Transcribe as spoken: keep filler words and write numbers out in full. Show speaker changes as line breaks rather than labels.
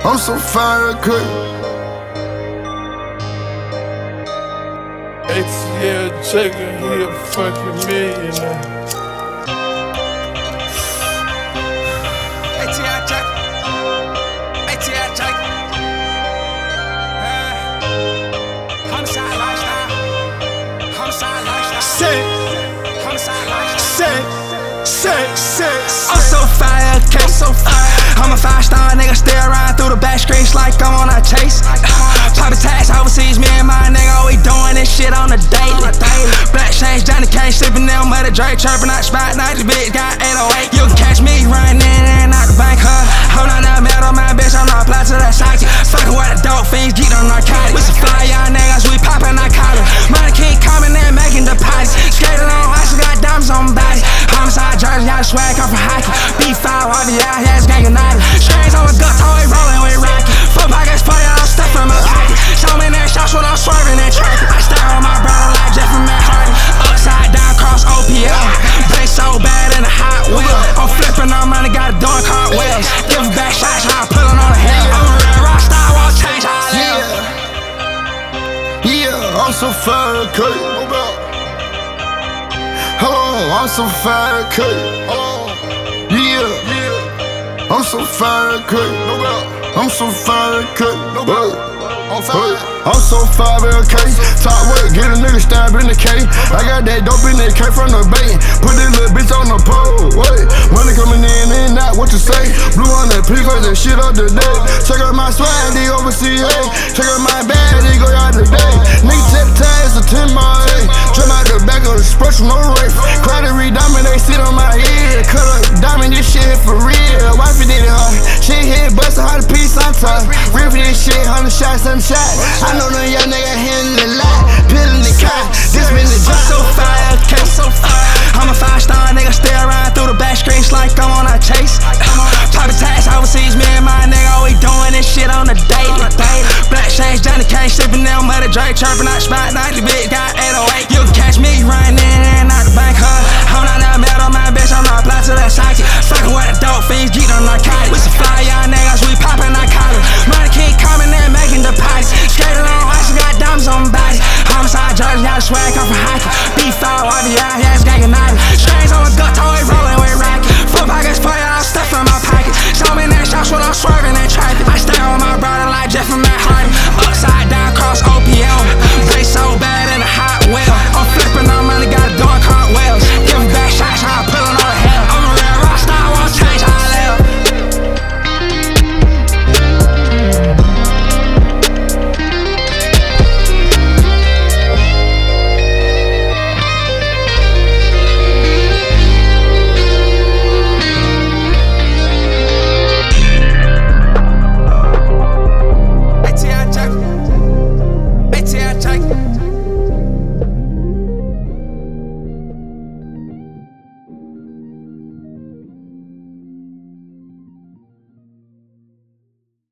I'm so fire, cut.
A T L Jacob, he a fucking millionaire.
A T L Jacob, A T L Jacob. Homicide lifestyle, homicide lifestyle.
Say,
Homicide lifestyle.
say, say, say, say.
I'm so fire, K, so fire. I'm a five star nigga, still riding through the back streets like I'm on a chase. Poppin' tax overseas, me and my nigga, we doing this shit on the daily. Black chains, Johnny Kane, sippin' them muddy Drake, chirpin' out the spot, night, this bitch got eight oh eight. You can catch me running in and out the bank, huh? Hold on that metal, my bitch, I'm not apply to that psyche. Fuckin' with the dope fiends, geek on narcotics. We some fly young niggas, we poppin' narcotics. Money keep coming in, making deposits. Skating on ice, got diamonds on my body. Homicide jersey, y'all swag, come from hockey. B five, all the out here, it's gang united. Strings on the gut, always rollin' with Rocky. Foot pockets full, y'all stuff from my pocket. Show me that shots when I'm swerving and traffic. I stare on my brother like Jeff from Matt Hardy. Upside down, cross O P L. Bass so bad in the hot wheel. I'm flipping on money, got it doing cartwheels. Giving back shots, how I'm pulling on the hill. I'm a real rock star, won't change how I live.
Yeah, yeah, I'm so fire, cut. Hold on, I'm so fire, cut. Yeah, yeah, I'm so fire, cut. I'm so fire, cut. I'm fire. I'm so fire, K. Top weight, get a nigga stabbed in the K. I got that dope in the K from the bait. Put this little bitch on the pole. Wait, money coming in and out, what you say? Blue on that P, cause that shit up today. Check out my swag, they overseas, hey. Check out my bag, they go out today. Nigga tip tags, a ten mile, hey. Trim out the back of the special, no race. Crowded read diamond, they sit on my head. Cut up diamond, this shit for real. Wifey did it hard. She hit bustin' how the piece on top. Real for this shit, hundred shots, hundred shots. I know them young nigga handling a lot. Pillin' the car, this been the job. So fire, K, so fire. I'm a five star nigga, still riding through the back streets like I'm on a chase. Poppin' tax overseas, me and my nigga, we doing this shit on the daily. Black chains, Johnny Kane, sippin' them muddy Drake, chirpin' out the spot, night, the bitch.